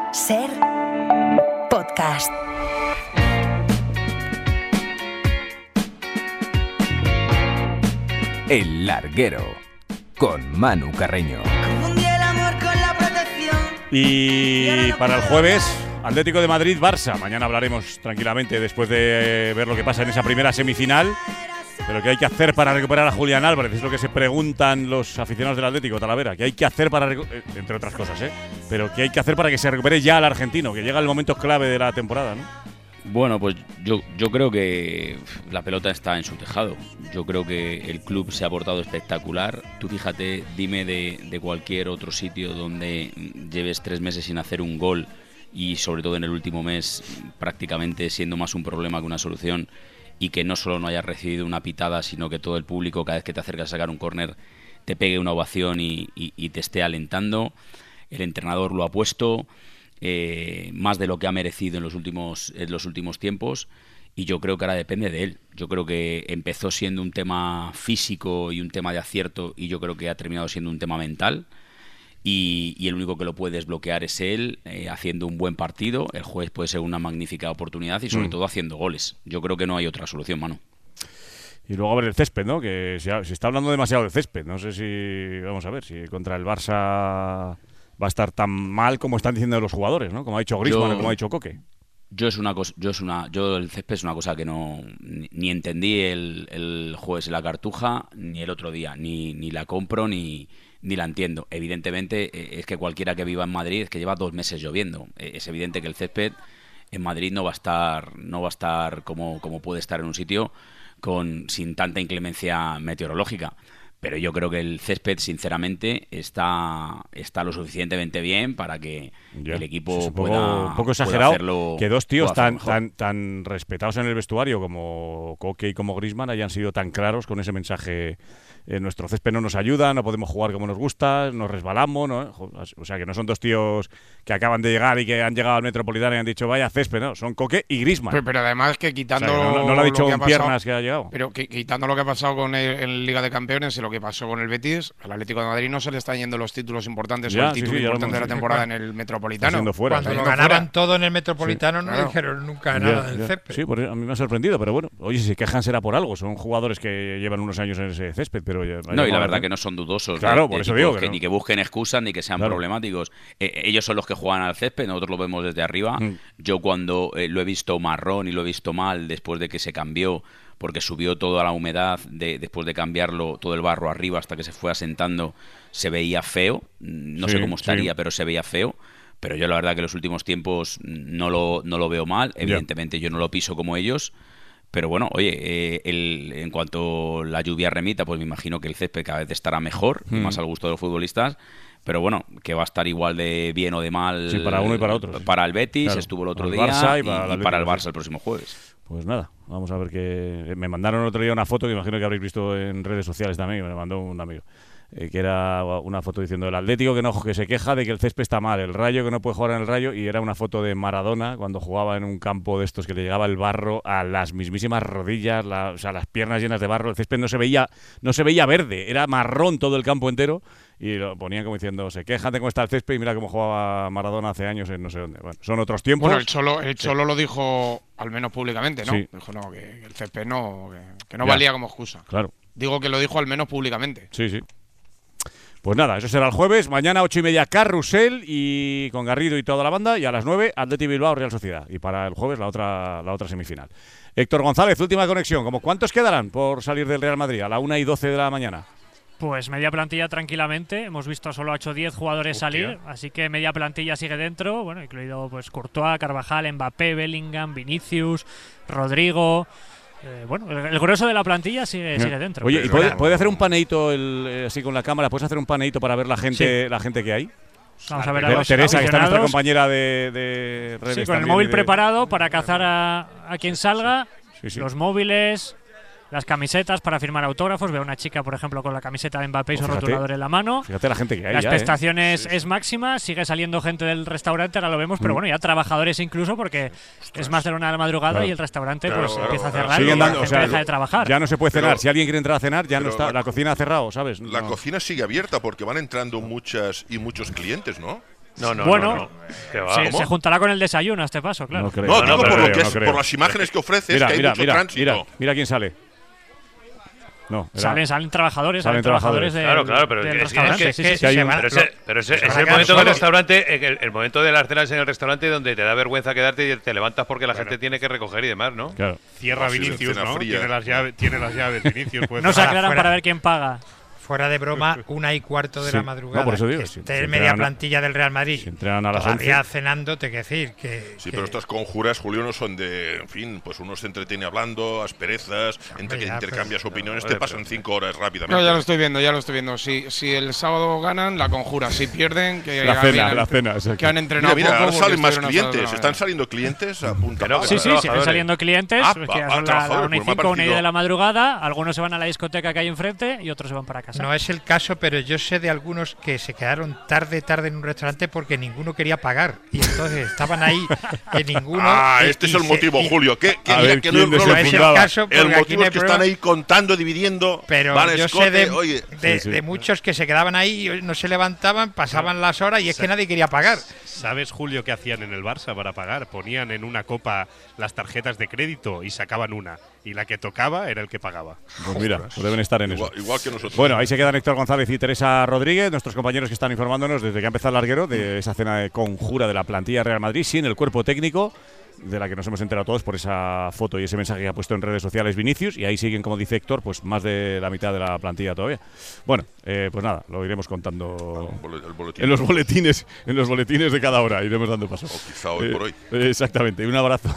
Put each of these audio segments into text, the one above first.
Ser podcast. El Larguero, con Manu Carreño. Y para el jueves, Atlético de Madrid-Barça. Mañana hablaremos tranquilamente después de ver lo que pasa en esa primera semifinal. Pero ¿qué hay que hacer para recuperar a Julián Álvarez? Es lo que se preguntan los aficionados del Atlético, Talavera. ¿Qué hay que hacer para entre otras cosas, pero ¿qué hay que hacer para que se recupere ya el argentino? Que llega el momento clave de la temporada, ¿no? Bueno, pues yo creo que la pelota está en su tejado. Yo creo que el club se ha portado espectacular. Tú fíjate, dime de cualquier otro sitio donde lleves 3 meses sin hacer un gol y sobre todo en el último mes prácticamente siendo más un problema que una solución, y que no solo no hayas recibido una pitada, sino que todo el público cada vez que te acercas a sacar un córner te pegue una ovación y te esté alentando. El entrenador lo ha puesto más de lo que ha merecido en los últimos tiempos, y yo creo que ahora depende de él. Yo creo que empezó siendo un tema físico y un tema de acierto, y yo creo que ha terminado siendo un tema mental, y el único que lo puede desbloquear es él, haciendo un buen partido. El jueves puede ser una magnífica oportunidad y sobre todo haciendo goles. Yo creo que no hay otra solución, Manu. Y luego a ver el césped, ¿no? Que se está hablando demasiado del césped. No sé si, vamos a ver, si contra el Barça va a estar tan mal como están diciendo los jugadores, ¿no? Como ha dicho Griezmann o como ha dicho Coque. Yo el césped es una cosa que no ni entendí el jueves en la Cartuja, ni el otro día, ni la compro ni la entiendo. Evidentemente es que cualquiera que viva en Madrid, es que lleva 2 meses lloviendo, es evidente que el césped en Madrid no va a estar como puede estar en un sitio sin tanta inclemencia meteorológica. Pero yo creo que el césped, sinceramente, está lo suficientemente bien para que el equipo un poco exagerado hacerlo, que 2 tíos tan respetados en el vestuario como Coque y como Griezmann hayan sido tan claros con ese mensaje. Nuestro césped no nos ayuda, no podemos jugar como nos gusta, nos resbalamos, ¿no? O sea, que no son 2 tíos que acaban de llegar y que han llegado al Metropolitano y han dicho vaya césped, no, son Coque y Griezmann. Pero además que quitando, o sea, no lo ha dicho con piernas que ha llegado. Pero quitando lo que ha pasado con en Liga de Campeones y lo que pasó con el Betis, al Atlético de Madrid no se le están yendo los títulos importantes o el título importante de la temporada en el Metropolitano. Cuando lo ganaban todo en el Metropolitano no dijeron nunca nada del césped. Sí, a mí me ha sorprendido, pero bueno, oye, si se quejan será por algo, son jugadores que llevan unos años en ese césped, pero no, y la verdad que no son dudosos. Claro, por eso digo que ni que busquen excusas ni que sean problemáticos. Ellos son los que juegan al césped, nosotros lo vemos desde arriba. Yo cuando lo he visto marrón y lo he visto mal después de que se cambió, porque subió toda la humedad después de cambiarlo, todo el barro arriba hasta que se fue asentando, se veía feo. No sé cómo estaría, pero se veía feo. Pero yo la verdad que en los últimos tiempos no lo veo mal. Evidentemente yo no lo piso como ellos. Pero bueno, oye, en cuanto la lluvia remita, pues me imagino que el césped cada vez estará mejor, más al gusto de los futbolistas. Pero bueno, que va a estar igual de bien o de mal para uno y para otro. Para el Betis, estuvo el otro día, Barça y para el Barça el próximo jueves. Pues nada, vamos a ver que me mandaron el otro día una foto que imagino que habréis visto en redes sociales también, que me mandó un amigo. Que era una foto diciendo el Atlético que se queja de que el césped está mal, el Rayo que no puede jugar en el Rayo, y era una foto de Maradona cuando jugaba en un campo de estos que le llegaba el barro a las mismísimas rodillas, o sea, las piernas llenas de barro. El césped no se veía verde, era marrón todo el campo entero, y lo ponían como diciendo, se quejan de cómo está el césped y mira cómo jugaba Maradona hace años en no sé dónde. Bueno, son otros tiempos. Bueno, el Cholo lo dijo al menos públicamente, ¿no? Sí. Dijo que el césped que no valía como excusa. Claro. Digo que lo dijo al menos públicamente. Sí. Pues nada, eso será el jueves. Mañana 8:30 Carrusel y con Garrido y toda la banda. Y a las 9 Atleti Bilbao Real Sociedad. Y para el jueves la otra semifinal. Héctor González, última conexión. ¿Cuántos quedarán por salir del Real Madrid a la 1:12 de la mañana? Pues media plantilla tranquilamente. Hemos visto solo 8 o 10 jugadores salir. Así que media plantilla sigue dentro. Bueno, incluido pues Courtois, Carvajal, Mbappé, Bellingham, Vinicius, Rodrigo. Bueno, el grueso de la plantilla sigue dentro. Oye, ¿y puede hacer un paneíto así con la cámara? ¿Puedes hacer un paneíto para ver la gente que hay? Vamos a ver a los Teresa, que está nuestra compañera de redes. Sí, con el móvil preparado para cazar a quien salga. Sí. Los móviles, las camisetas para firmar autógrafos. Veo una chica, por ejemplo, con la camiseta de Mbappé y su rotulador en la mano. Fíjate la gente que hay. La expectación es máxima. Sigue saliendo gente del restaurante, ahora lo vemos, pero bueno, ya trabajadores incluso, porque es más de la 1 de la madrugada y el restaurante empieza a cerrar y la gente deja de trabajar. Ya no se puede cenar. Si alguien quiere entrar a cenar, ya no está. La cocina ha cerrado, ¿sabes? La cocina sigue abierta porque van entrando muchos clientes, ¿no? Bueno, se juntará con el desayuno a este paso, claro. No, digo por las imágenes que ofreces, que hay mucho tránsito. Mira quién sale. Salen trabajadores, del restaurante. Pero es el momento del restaurante, el momento de las cenas en el restaurante donde te da vergüenza quedarte y te levantas porque la gente tiene que recoger y demás, ¿no? Claro. Cierra Vinicius, ¿no? Tiene las llaves Vinicius. No se aclaran para ver quién paga. Fuera de broma, 1:15 de la madrugada. No, por eso digo. Media plantilla del Real Madrid. Si entrenan a las todavía 11. cenando, te que decir que. Sí, pero estas conjuras, Julio, no son de. En fin, pues uno se entretiene hablando, asperezas, entre que intercambias opiniones, te pasan 5 horas rápidamente. No, ya lo estoy viendo. Si el sábado ganan, la conjura. Si pierden, que la cena. Que han entrenado. Mira, ahora salen más clientes. Están saliendo clientes a punta pala. Sí, siguen saliendo clientes. Que son la 1:05, 1:10 de la madrugada. Algunos se van a la discoteca que hay enfrente y otros se van para casa. No es el caso, pero yo sé de algunos que se quedaron tarde en un restaurante porque ninguno quería pagar y entonces estaban ahí que ninguno. Este es el motivo, Julio. Que no es el caso, el motivo es que están ahí contando, dividiendo. Pero yo sé de muchos que se quedaban ahí, no se levantaban, pasaban las horas y es que nadie quería pagar. ¿Sabes, Julio, qué hacían en el Barça para pagar? Ponían en una copa las tarjetas de crédito y sacaban una. Y la que tocaba era el que pagaba. Pues mira, pues deben estar en eso. Igual que nosotros. Bueno, ahí se quedan Héctor González y Teresa Rodríguez, nuestros compañeros que están informándonos desde que ha empezado el larguero de esa cena de conjura de la plantilla Real Madrid sin el cuerpo técnico, de la que nos hemos enterado todos por esa foto y ese mensaje que ha puesto en redes sociales Vinicius, y ahí siguen, como dice Héctor, pues más de la mitad de la plantilla todavía. Bueno, pues nada, lo iremos contando en los boletines de cada hora, iremos dando paso. O quizá hoy por hoy. Exactamente, un abrazo.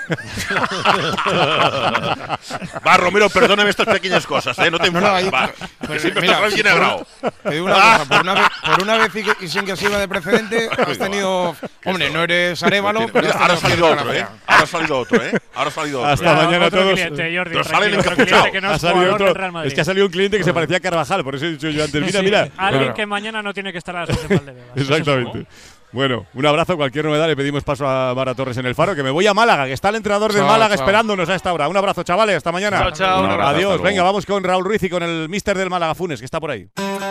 Va, Romero, perdóname estas pequeñas cosas, no te enfades. Siempre estás bien agrado. Te digo una cosa, por una vez y sin que sirva de precedente, has tenido. Hombre, no eres Arévalo, pero ahora ha salido otro, Ahora ha salido otro, Hasta mañana todos. Cliente, Jordi, pero salen encapuchados. Que no es otro. Es que ha salido un cliente que se parecía a Carvajal, por eso he dicho yo antes. Mira. Alguien que mañana no tiene que estar a las 11 de Valdebebas. Exactamente. Bueno, un abrazo. Cualquier novedad le pedimos paso a Mara Torres en el Faro, que me voy a Málaga, que está el entrenador del Málaga esperándonos a esta hora. Un abrazo, chavales. Hasta mañana. Chao. Adiós. Venga, vamos con Raúl Ruiz y con el míster del Málaga, Funes, que está por ahí.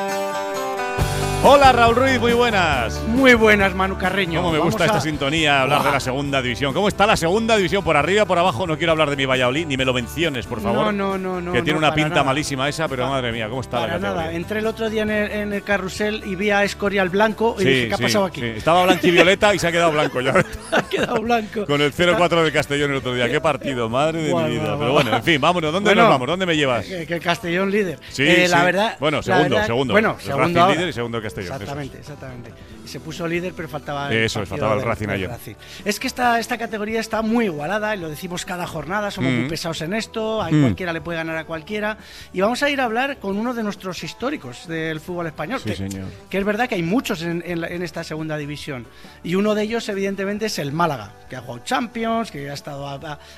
Hola, Raúl Ruiz, muy buenas. Muy buenas, Manu Carreño. Cómo me gusta esta sintonía, hablar de la segunda división. ¿Cómo está la segunda división? Por arriba, por abajo. No quiero hablar de mi Valladolid, ni me lo menciones, por favor. No. Que tiene una pinta malísima esa, pero madre mía, ¿cómo está la categoría? Nada. Entré el otro día en el carrusel y vi a Escorial blanco y dije, ¿qué ha pasado aquí? Sí. Estaba blanquivioleta y se ha quedado blanco ya. Ha quedado blanco. Con el 0-4 del Castellón el otro día. Qué partido, madre de mi vida. Pero bueno, en fin, vámonos. ¿Dónde nos vamos? ¿Dónde me llevas? Que el Castellón líder. Sí. La verdad. Bueno, segundo. Bueno, segundo el líder y segundo el Castellón. Exactamente. Se puso líder, pero faltaba faltaba el Racing ayer. Es que esta categoría está muy igualada, y lo decimos cada jornada, somos muy pesados en esto, a cualquiera le puede ganar a cualquiera. Y vamos a ir a hablar con uno de nuestros históricos del fútbol español, que es verdad que hay muchos en esta segunda división. Y uno de ellos, evidentemente, es el Málaga, que ha jugado Champions, que ha estado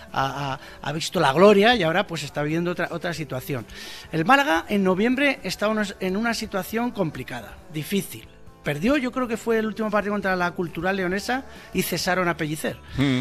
ha visto la gloria y ahora pues está viviendo otra situación. El Málaga en noviembre estaba en una situación complicada, difícil. Perdió, yo creo que fue el último partido contra la Cultural Leonesa y cesaron a Pellicer.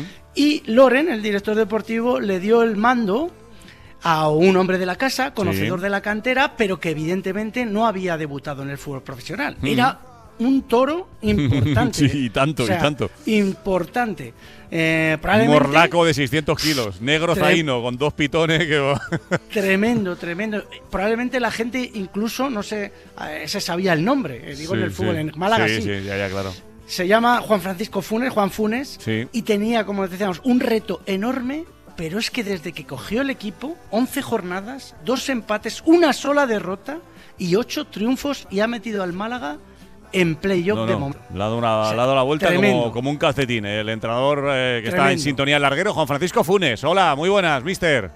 Y Loren, el director deportivo, le dio el mando a un hombre de la casa, conocedor de la cantera, pero que evidentemente no había debutado en el fútbol profesional. Era un toro importante. Sí, y tanto. Importante. Un morlaco de 600 kilos, negro zaino, con 2 pitones. Tremendo. Probablemente la gente incluso, no sé, se sabía el nombre, en el fútbol, en Málaga sí. Sí, ya, claro. Se llama Juan Funes, y tenía, como decíamos, un reto enorme, pero es que desde que cogió el equipo, 11 jornadas, 2 empates, una sola derrota y 8 triunfos, y ha metido al Málaga en playoff de momento. Le ha dado la vuelta como un calcetín. El entrenador que está en sintonía el larguero, Juan Francisco Funes. Hola, muy buenas, mister.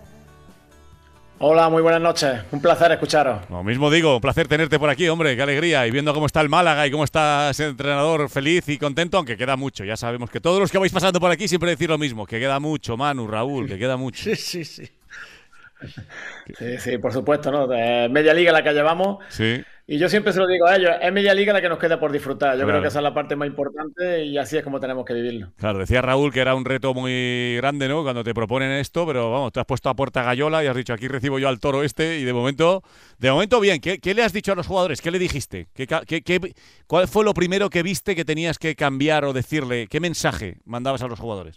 Hola, muy buenas noches. Un placer escucharos. Lo mismo digo, un placer tenerte por aquí, hombre. Qué alegría. Y viendo cómo está el Málaga y cómo está ese entrenador feliz y contento, aunque queda mucho. Ya sabemos que todos los que vais pasando por aquí siempre decís lo mismo, que queda mucho, Manu, Raúl, que queda mucho. Sí, por supuesto, ¿no? De media liga la que llevamos. Sí. Y yo siempre se lo digo a ellos, es media liga la que nos queda por disfrutar. Yo Claro. creo que esa es la parte más importante y así es como tenemos que vivirlo. Claro, decía Raúl que era un reto muy grande, ¿no? Cuando te proponen esto, pero vamos, te has puesto a puerta gallola y has dicho, aquí recibo yo al toro este, y de momento bien. ¿Qué le has dicho a los jugadores? ¿Qué le dijiste? ¿Cuál fue lo primero que viste que tenías que cambiar o decirle? ¿Qué mensaje mandabas a los jugadores?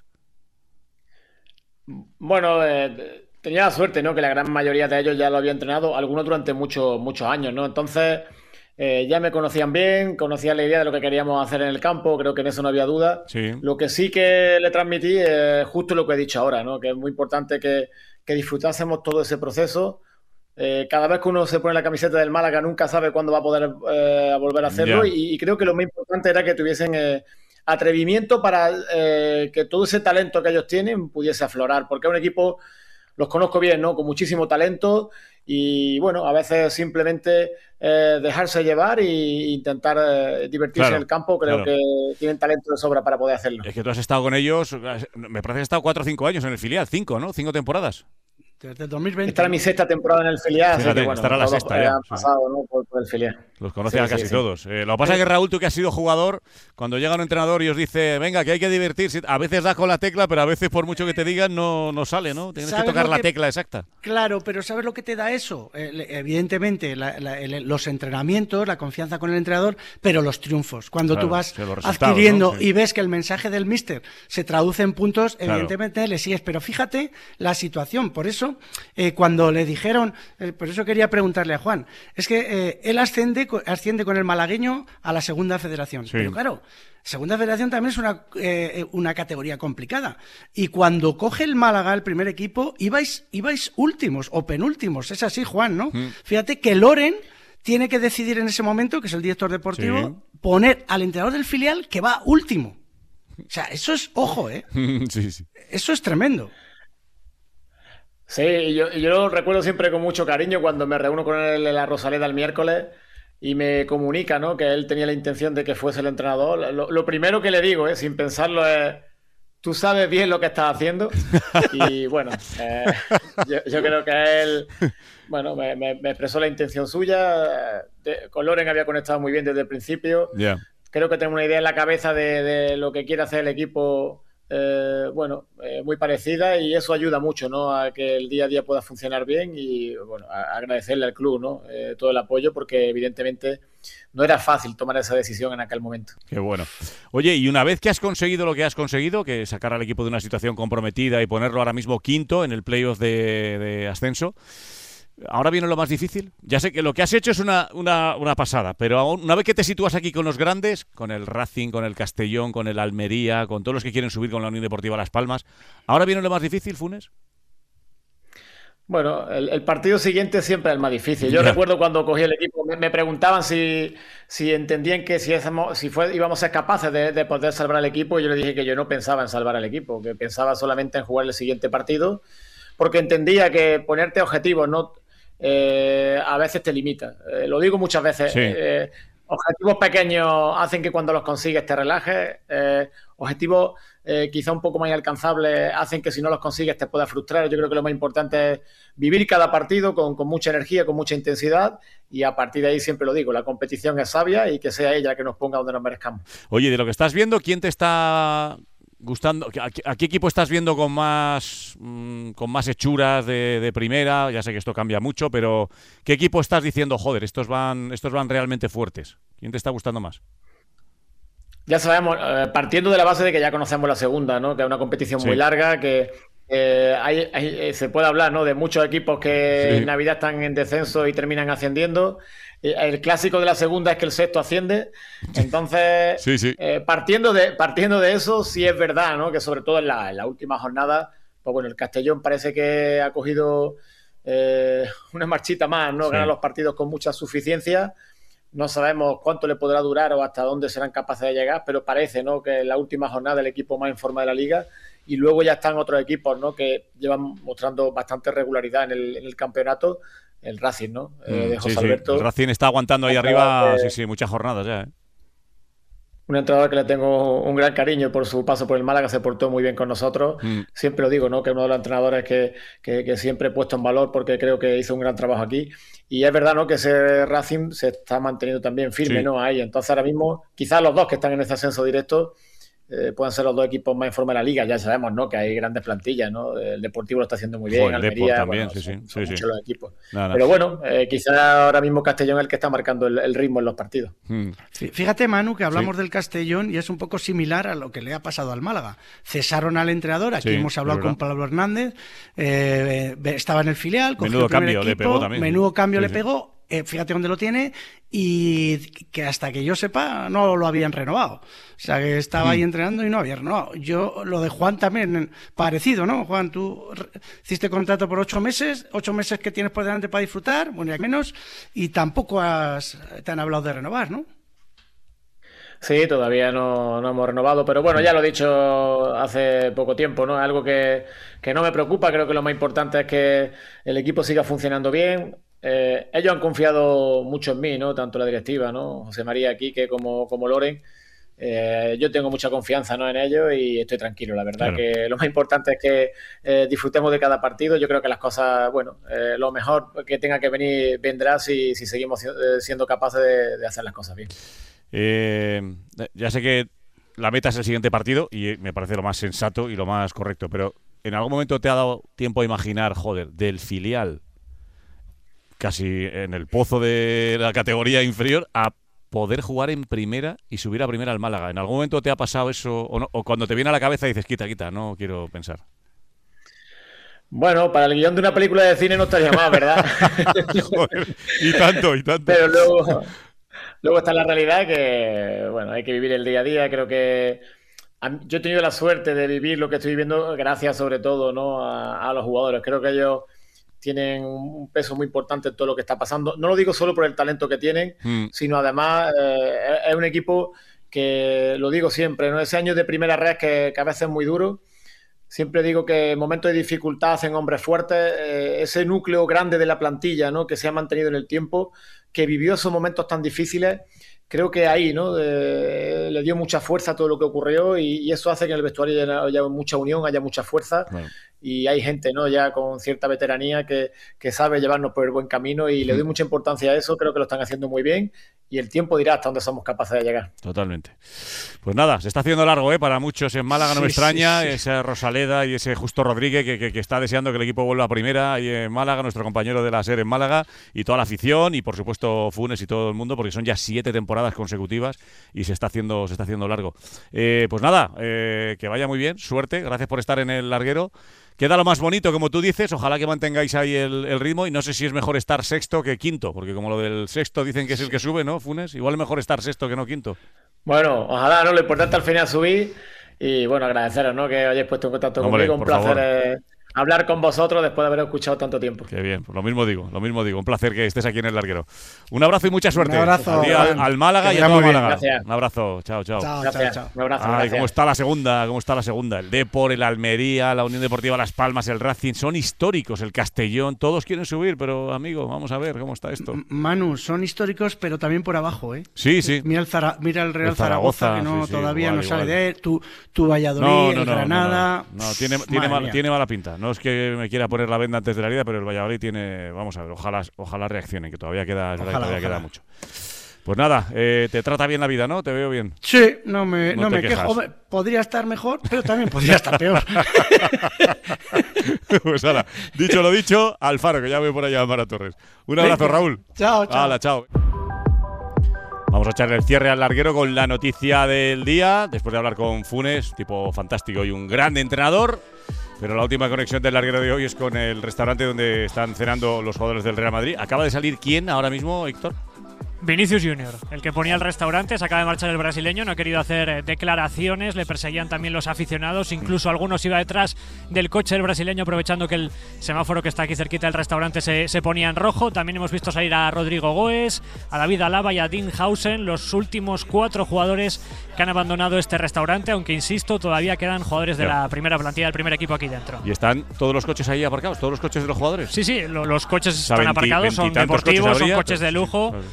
Bueno, tenía la suerte, ¿no? Que la gran mayoría de ellos ya lo había entrenado, algunos durante muchos años, ¿no? Entonces, ya me conocían bien, conocían la idea de lo que queríamos hacer en el campo, creo que en eso no había duda. Sí. Lo que sí que le transmití es justo lo que he dicho ahora, ¿no? Que es muy importante que disfrutásemos todo ese proceso. Cada vez que uno se pone la camiseta del Málaga nunca sabe cuándo va a poder volver a hacerlo, Ya. y creo que lo más importante era que tuviesen atrevimiento para que todo ese talento que ellos tienen pudiese aflorar, porque es un equipo, los conozco bien, ¿no? Con muchísimo talento y, bueno, a veces simplemente dejarse llevar e intentar divertirse en el campo. Creo que tienen talento de sobra para poder hacerlo. Es que tú has estado con ellos, me parece que has estado 4 o 5 años en el filial, 5, ¿no? 5 temporadas. Desde el 2020. Esta era mi sexta temporada en el filial, Fíjate, así que, bueno, estará la todos, sexta ya. han pasado, ¿no? por el filial. Los conocen a Sí, casi sí, sí. todos. Lo que pasa es que, Raúl, tú que has sido jugador, cuando llega un entrenador y os dice, venga, que hay que divertirse, a veces das con la tecla, pero a veces, por mucho que te digan, no sale, ¿no? Tienes que ¿Sabes tocar lo la que- tecla exacta. Claro, pero ¿sabes lo que te da eso? Evidentemente, los entrenamientos, la confianza con el entrenador, pero los triunfos. Cuando Claro, tú vas sí, los resultados, adquiriendo, ¿no? Sí. y ves que el mensaje del míster se traduce en puntos, Claro. evidentemente le sigues. Pero fíjate la situación. Por eso, cuando le dijeron, por eso quería preguntarle a Juan, es que él asciende con el malagueño a la segunda federación. Sí. Pero claro, segunda federación también es una categoría complicada. Y cuando coge el Málaga, el primer equipo, ibais últimos o penúltimos. Es así, Juan, ¿no? Fíjate que Loren tiene que decidir en ese momento, que es el director deportivo, Sí. poner al entrenador del filial que va último. O sea, eso es, ojo, Sí, sí. eso es tremendo. Sí, y yo lo recuerdo siempre con mucho cariño cuando me reúno con él en la Rosaleda el miércoles y me comunica, ¿no? Que él tenía la intención de que fuese el entrenador. Lo primero que le digo, sin pensarlo, es: tú sabes bien lo que estás haciendo. Y bueno, yo creo que él, bueno, me expresó la intención suya. Con Loren había conectado muy bien desde el principio. Ya. Creo que tengo una idea en la cabeza de lo que quiere hacer el equipo, muy parecida, y eso ayuda mucho, ¿no? A que el día a día pueda funcionar bien y, bueno, a agradecerle al club, ¿no? Todo el apoyo, porque evidentemente no era fácil tomar esa decisión en aquel momento. Qué bueno. Oye, y una vez que has conseguido lo que has conseguido, que es sacar al equipo de una situación comprometida y ponerlo ahora mismo quinto en el playoff de ascenso, ¿ahora viene lo más difícil? Ya sé que lo que has hecho es una pasada, pero una vez que te sitúas aquí con los grandes, con el Racing, con el Castellón, con el Almería, con todos los que quieren subir con la Unión Deportiva Las Palmas, ¿ahora viene lo más difícil, Funes? Bueno, el partido siguiente siempre es el más difícil. Yo recuerdo cuando cogí el equipo, me preguntaban si entendían que íbamos a ser capaces de poder salvar al equipo, y yo le dije que yo no pensaba en salvar al equipo, que pensaba solamente en jugar el siguiente partido, porque entendía que ponerte objetivos a veces te limita. Lo digo muchas veces. Sí. Objetivos pequeños hacen que cuando los consigues te relajes. Objetivos quizá un poco más alcanzables hacen que si no los consigues te puedas frustrar. Yo creo que lo más importante es vivir cada partido con mucha energía, con mucha intensidad, y a partir de ahí siempre lo digo, la competición es sabia y que sea ella la que nos ponga donde nos merezcamos. Oye, de lo que estás viendo, ¿quién te está gustando? ¿A qué equipo estás viendo con más hechuras de primera? Ya sé que esto cambia mucho, pero ¿qué equipo estás diciendo, joder, estos van realmente fuertes? ¿Quién te está gustando más? Ya sabemos, partiendo de la base de que ya conocemos la segunda, ¿no? Que es una competición muy larga, que se puede hablar, ¿no? De muchos equipos que en Navidad están en descenso y terminan ascendiendo. El clásico de la segunda es que el sexto asciende. Entonces, partiendo de eso, sí es verdad, ¿no? Que sobre todo en la última jornada, pues bueno, el Castellón parece que ha cogido una marchita más, ¿no? Gana los partidos con mucha suficiencia. No sabemos cuánto le podrá durar o hasta dónde serán capaces de llegar, pero parece, ¿no? Que en la última jornada el equipo más en forma de la liga, y luego ya están otros equipos, ¿no? Que llevan mostrando bastante regularidad en el campeonato. El Racing, ¿no? De José Alberto. El Racing está aguantando ahí arriba, muchas jornadas ya, un entrenador que le tengo un gran cariño por su paso por el Málaga, se portó muy bien con nosotros. Siempre lo digo, ¿no? Que es uno de los entrenadores que siempre he puesto en valor porque creo que hizo un gran trabajo aquí. Y es verdad, ¿no? Que ese Racing se está manteniendo también firme, ¿no? Ahí. Entonces ahora mismo, quizás los dos que están en ese ascenso directo puedan ser los dos equipos más en forma de la liga. Ya sabemos, ¿no? Que hay grandes plantillas, ¿no? El Deportivo lo está haciendo muy bien, Almería, también, son muchos los equipos. Nada. Pero bueno, quizás ahora mismo Castellón es el que está marcando el ritmo en los partidos. Fíjate, Manu, que hablamos del Castellón y es un poco similar a lo que le ha pasado al Málaga. Cesaron al entrenador, aquí hemos hablado con Pablo Hernández, estaba en el filial, cogió menudo el primer cambio equipo, le pegó también. Menudo cambio le pegó. Fíjate dónde lo tiene y que hasta que yo sepa no lo habían renovado. O sea, que estaba ahí entrenando y no había renovado. Lo de Juan también, parecido, ¿no? Juan, tú hiciste contrato por 8 meses que tienes por delante para disfrutar, bueno, y menos, y tampoco te han hablado de renovar, ¿no? Sí, todavía no hemos renovado, pero bueno, ya lo he dicho hace poco tiempo, ¿no? Es algo que no me preocupa. Creo que lo más importante es que el equipo siga funcionando bien. Ellos han confiado mucho en mí, ¿no? Tanto la directiva, ¿no? José María Quique como Loren. Yo tengo mucha confianza, ¿no? En ellos y estoy tranquilo. La verdad que lo más importante es que disfrutemos de cada partido. Yo creo que las cosas, bueno, lo mejor que tenga que venir vendrá si seguimos siendo capaces de hacer las cosas bien. Ya sé que la meta es el siguiente partido y me parece lo más sensato y lo más correcto, pero ¿en algún momento te ha dado tiempo a imaginar, del filial casi en el pozo de la categoría inferior a poder jugar en primera y subir a primera al Málaga? ¿En algún momento te ha pasado eso o no? O cuando te viene a la cabeza dices, quita, no quiero pensar? Bueno, para el guión de una película de cine no estaría mal, ¿verdad? Joder, y tanto. Pero luego está la realidad que, bueno, hay que vivir el día a día. Creo que yo he tenido la suerte de vivir lo que estoy viviendo gracias sobre todo, ¿no? a los jugadores. Creo que ellos tienen un peso muy importante en todo lo que está pasando. No lo digo solo por el talento que tienen, sino además es un equipo que, lo digo siempre, ¿no? Ese año de primera red que a veces es muy duro. Siempre digo que en momentos de dificultad hacen hombres fuertes. Ese núcleo grande de la plantilla, ¿no? Que se ha mantenido en el tiempo, que vivió esos momentos tan difíciles, creo que ahí, ¿no? Le dio mucha fuerza a todo lo que ocurrió y eso hace que en el vestuario haya mucha unión, haya mucha fuerza. Claro. Y hay gente, ¿no? Ya con cierta veteranía que sabe llevarnos por el buen camino y le doy mucha importancia a eso. Creo que lo están haciendo muy bien y el tiempo dirá hasta dónde somos capaces de llegar. Totalmente. Pues nada, se está haciendo largo, para muchos en Málaga, no me extraña. Ese Rosaleda y ese Justo Rodríguez que está deseando que el equipo vuelva a primera ahí en Málaga, nuestro compañero de la SER en Málaga, y toda la afición y por supuesto Funes y todo el mundo, porque son ya 7 temporadas consecutivas y se está haciendo largo. Pues nada, que vaya muy bien, suerte, gracias por estar en el larguero. Queda lo más bonito, como tú dices, ojalá que mantengáis ahí el ritmo, y no sé si es mejor estar sexto que quinto, porque como lo del sexto dicen que es el que sube, ¿no, Funes? Igual es mejor estar sexto que no quinto. Bueno, ojalá, ¿no? Lo importante al final es subir y, bueno, agradeceros, ¿no? Que hayáis puesto en contacto conmigo, un placer hablar con vosotros después de haber escuchado tanto tiempo. Qué bien, pues lo mismo digo, un placer que estés aquí en el larguero. Un abrazo y mucha suerte. Un abrazo al Málaga y a todo Málaga. Gracias. Un abrazo, chao. Chao. Un abrazo. Ay, ¿cómo está la segunda? El Depor, el Almería, la Unión Deportiva Las Palmas, el Racing, son históricos, el Castellón, todos quieren subir, pero amigo, vamos a ver cómo está esto. Manu, son históricos, pero también por abajo, Sí. Mira el Real Zaragoza, que todavía no sale de él, tu Valladolid, el Granada. No, tiene mala pinta. No es que me quiera poner la venda antes de la herida, pero el Valladolid tiene, vamos a ver, ojalá reaccionen, que todavía queda mucho. Pues nada, te trata bien la vida, ¿no? Te veo bien. Sí, no me quejo. Hombre, podría estar mejor, pero también podría estar peor. Pues ahora, dicho lo dicho, Alfaro, que ya voy por allá a Mara Torres. Un abrazo, Raúl. Chao. Chao. Vamos a echarle el cierre al larguero con la noticia del día, después de hablar con Funes, tipo fantástico y un gran entrenador. Pero la última conexión del larguero de hoy es con el restaurante donde están cenando los jugadores del Real Madrid. ¿Acaba de salir quién ahora mismo, Héctor? Vinicius Junior, el que ponía el restaurante, se acaba de marchar el brasileño, no ha querido hacer declaraciones, le perseguían también los aficionados, incluso algunos iba detrás del coche del brasileño aprovechando que el semáforo que está aquí cerquita del restaurante se ponía en rojo. También hemos visto salir a Rodrigo Goes, a David Alaba y a Dean Hausen, los últimos 4 jugadores que han abandonado este restaurante, aunque insisto, todavía quedan jugadores de la primera plantilla del primer equipo aquí dentro. ¿Y están todos los coches ahí aparcados? ¿Todos los coches de los jugadores? Sí, los coches están aparcados, son deportivos, son coches de lujo. Sí,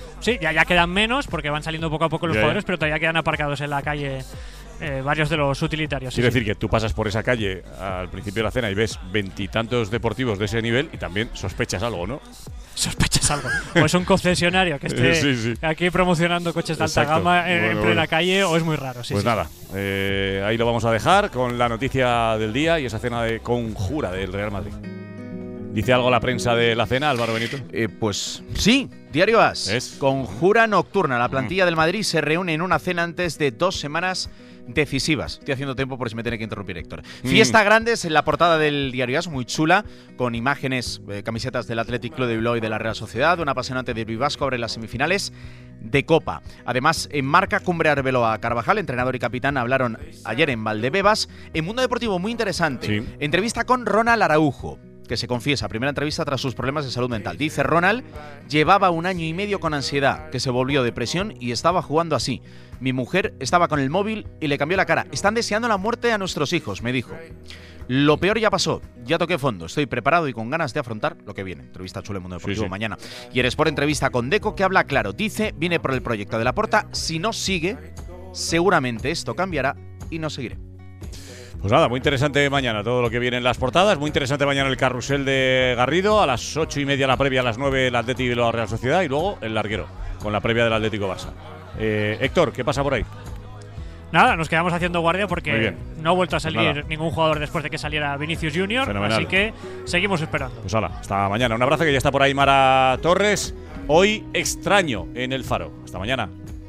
Ya quedan menos porque van saliendo poco a poco los jugadores, pero todavía quedan aparcados en la calle varios de los utilitarios. Quiero decir que tú pasas por esa calle al principio de la cena y ves 20 deportivos de ese nivel y también sospechas algo, ¿no? Sospechas algo. O es un concesionario que esté aquí promocionando coches de alta gama en plena calle, o es muy raro. Pues nada, ahí lo vamos a dejar con la noticia del día y esa cena de conjura del Real Madrid. ¿Dice algo la prensa de la cena, Álvaro Benito? Pues sí, Diario AS. Conjura nocturna. La plantilla del Madrid se reúne en una cena antes de 2 semanas decisivas. Estoy haciendo tiempo por si me tiene que interrumpir Héctor. Fiesta grandes en la portada del Diario AS, muy chula, con imágenes, camisetas del Athletic Club de Bilbao y de la Real Sociedad. Un apasionante derbi vasco abre las semifinales de Copa. Además, en Marca, Cumbre Arbeloa Carvajal, entrenador y capitán, hablaron ayer en Valdebebas. En Mundo Deportivo, muy interesante. Entrevista con Ronald Araujo, que se confiesa, primera entrevista tras sus problemas de salud mental. Dice Ronald, llevaba 1 año y medio con ansiedad, que se volvió depresión y estaba jugando así. Mi mujer estaba con el móvil y le cambió la cara. Están deseando la muerte a nuestros hijos, me dijo. Lo peor ya pasó, ya toqué fondo, estoy preparado y con ganas de afrontar lo que viene. Entrevista chula en Mundo Deportivo mañana. Y el Sport entrevista con Deco, que habla claro. Dice, viene por el proyecto de Laporta, si no sigue, seguramente esto cambiará y no seguiré. Pues nada, muy interesante mañana todo lo que viene en las portadas. Muy interesante mañana el carrusel de Garrido. A las 8:30 la previa, a las 9 el Athletic y la Real Sociedad. Y luego el larguero, con la previa del Atlético Barça. Héctor, ¿qué pasa por ahí? Nada, nos quedamos haciendo guardia porque no ha vuelto a salir ningún jugador después de que saliera Vinicius Junior. Fenomenal. Así que seguimos esperando. Pues hala, hasta mañana. Un abrazo, que ya está por ahí Mara Torres. Hoy extraño en el Faro. Hasta mañana.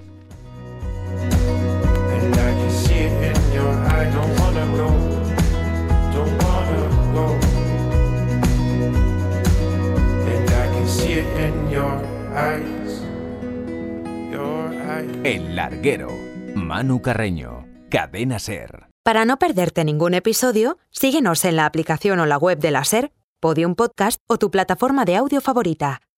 El larguero. Manu Carreño. Cadena SER. Para no perderte ningún episodio, síguenos en la aplicación o la web de la SER, Podium Podcast o tu plataforma de audio favorita.